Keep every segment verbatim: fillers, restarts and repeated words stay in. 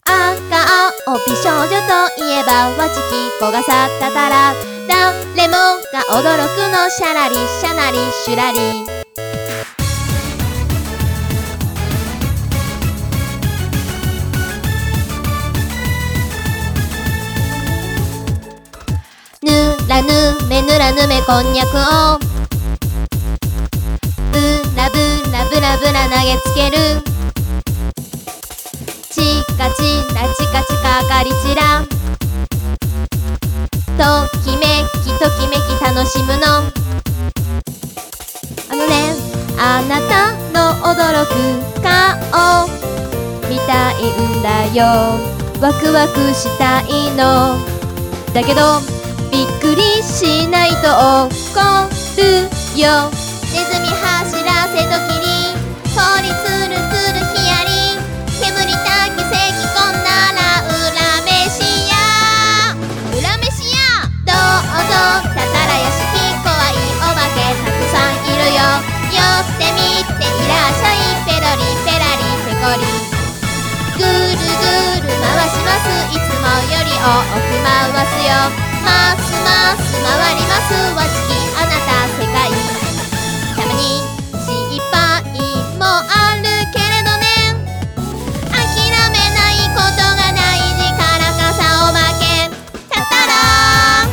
赤青美少女といえばわちきこがさったたら誰もが驚くのシャラリシャナリシュラリぬらぬめぬらぬめこんにゃくをブラブラブラブラ投げつけるチカチラチカチカかりちらときめきときめき楽しむのあのねあなたの驚く顔見たいんだよワクワクしたいのだけどびっくりしないと怒るよネズミ走らせ時に氷つるつるヒヤリ煙た奇跡こんなら裏飯や裏飯やどうぞたたらやしき怖いお化けたくさんいるよ寄ってみていらっしゃいペロリペラリペコリぐるぐる回しますいつもより多く回すよますます回りますわちきあなた世界たまに失敗もあるけれどね諦めないことが大事からかさおまけたたら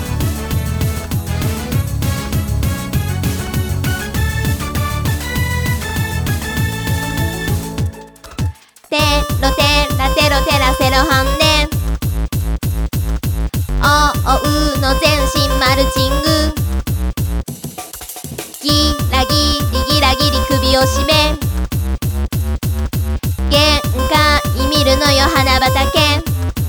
テロテラテロテラセロハンでおうの全身マルチングギラギリギラギリ首を絞め限界見るのよ花畑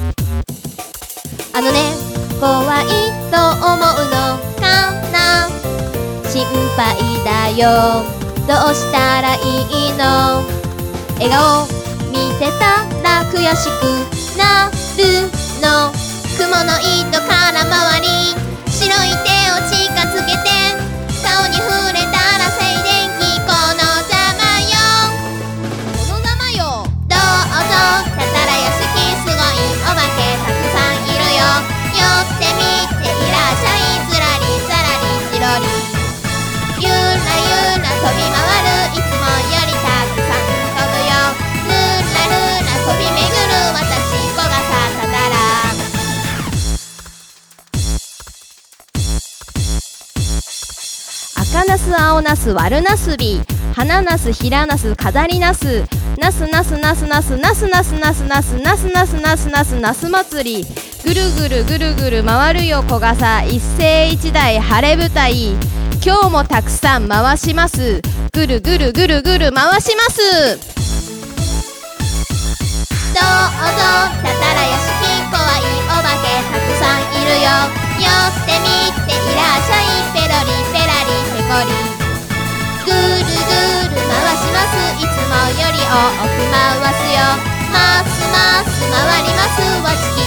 あのね怖いと思うのかな心配だよどうしたらいいの笑顔見てたら悔しくなるの雲の糸から回り白い手を近づけて顔に触れたら静電気このざまよこのざまよどうぞたたらやしきすごいお化けたくさんいるよ寄ってみていらっしゃいずらりざらりじろりゆらゆら飛び回るいつもよりたくさん飛ぶよルラルラ飛び巡る私こがさたたら赤ナス青ナス悪ナスビ花ナス平ナス飾りナスナスナスナスナスナスナスナスナスナスナスナスナスナス祭りぐるぐるぐるぐる回るよ小傘一世一代晴れ舞台今日もたくさん回しますぐるぐるぐるぐる回しますどうぞたたらやしき怖いお化けたくさんいるよ寄ってみていらっしゃいペロリペラリペコリぐるぐる回しますいつもより多く回すよますます回りますわちき